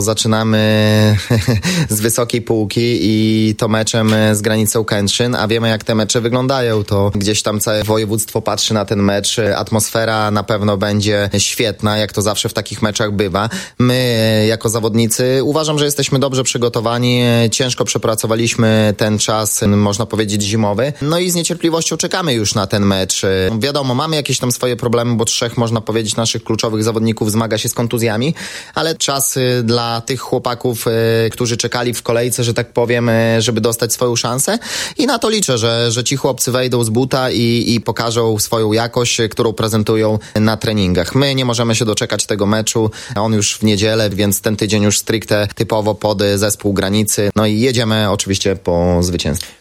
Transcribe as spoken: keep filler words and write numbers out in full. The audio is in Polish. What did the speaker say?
Zaczynamy z wysokiej półki i to meczem z granicą Kętrzyn, a wiemy jak te mecze wyglądają, to gdzieś tam całe województwo patrzy na ten mecz, atmosfera na pewno będzie świetna, jak to zawsze w takich meczach bywa. My jako zawodnicy uważam, że jesteśmy dobrze przygotowani, ciężko przepracowaliśmy ten czas, można powiedzieć zimowy, no i z niecierpliwością czekamy już na ten mecz. Wiadomo, mamy jakieś tam swoje problemy, bo trzech, można powiedzieć, naszych kluczowych zawodników zmaga się z kontuzjami, ale czas dla tych chłopaków, którzy czekali w kolejce, że tak powiem, żeby dostać swoją szansę i na to liczę, że, że ci chłopcy wejdą z buta i, i pokażą swoją jakość, którą prezentują na treningach. My nie możemy się doczekać tego meczu, on już w niedzielę, więc ten tydzień już stricte typowo pod zespół granicy, no i jedziemy oczywiście po zwycięstwie.